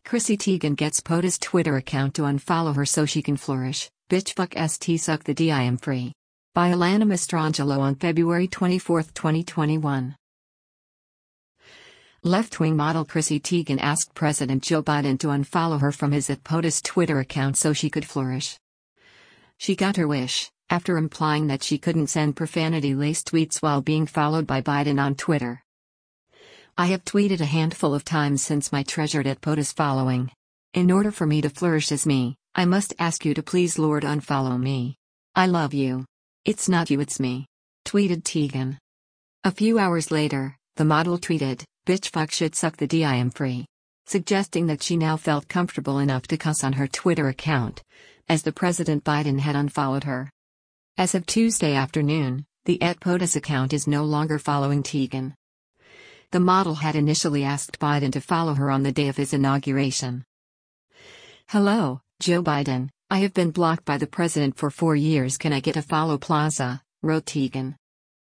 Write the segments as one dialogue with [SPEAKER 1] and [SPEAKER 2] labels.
[SPEAKER 1] Chrissy Teigen gets POTUS Twitter account to unfollow her so she can flourish. Bitch fuck st suck the D I am free. By Alana Mastrangelo on February 24, 2021. Left-wing model Chrissy Teigen asked President Joe Biden to unfollow her from his @POTUS Twitter account so she could flourish. She got her wish, after implying that she couldn't send profanity-laced tweets while being followed by Biden on Twitter. I have tweeted a handful of times since my treasured @POTUS following. In order for me to flourish as me, I must ask you to please Lord unfollow me. I love you. It's not you, it's me. Tweeted Teigen. A few hours later, the model tweeted, "Bitch fuck shit suck the D I am free," suggesting that she now felt comfortable enough to cuss on her Twitter account, as the President Biden had unfollowed her. As of Tuesday afternoon, the @POTUS account is no longer following Teigen. The model had initially asked Biden to follow her on the day of his inauguration. "Hello, Joe Biden, I have been blocked by the president for 4 years. Can I get a follow plaza?" wrote Teigen.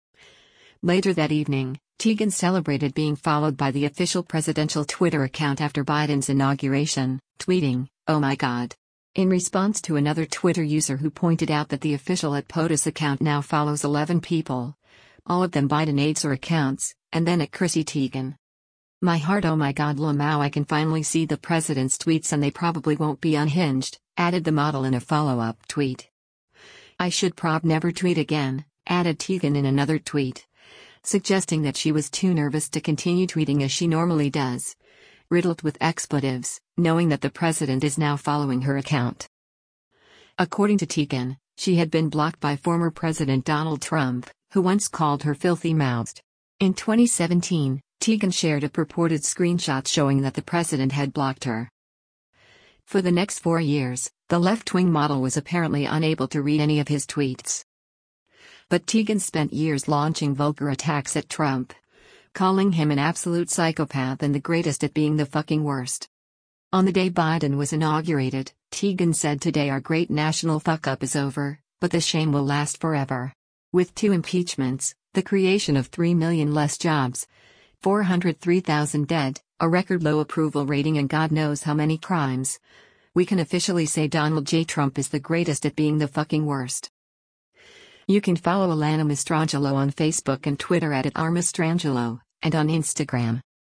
[SPEAKER 1] Later that evening, Teigen celebrated being followed by the official presidential Twitter account after Biden's inauguration, tweeting, "Oh my God." In response to another Twitter user who pointed out that the official @POTUS account now follows 11 people, all of them Biden aides or accounts, and then Chrissy Teigen. "My heart, oh my God, Lamau, I can finally see the president's tweets and they probably won't be unhinged," added the model in a follow-up tweet. "I should never tweet again," added Teigen in another tweet, suggesting that she was too nervous to continue tweeting as she normally does, riddled with expletives, knowing that the president is now following her account. According to Teigen, she had been blocked by former President Donald Trump, who once called her filthy-mouthed. In 2017, Teigen shared a purported screenshot showing that the president had blocked her. For the next 4 years, the left-wing model was apparently unable to read any of his tweets. But Teigen spent years launching vulgar attacks at Trump, calling him an absolute psychopath and the greatest at being the fucking worst. On the day Biden was inaugurated, Teigen said, "Today our great national fuck-up is over, but the shame will last forever. With 2 impeachments, the creation of 3 million less jobs, 403,000 dead, a record low approval rating and God knows how many crimes, we can officially say Donald J. Trump is the greatest at being the fucking worst." You can follow Alana Mastrangelo on Facebook and Twitter @Mastrangelo, and on Instagram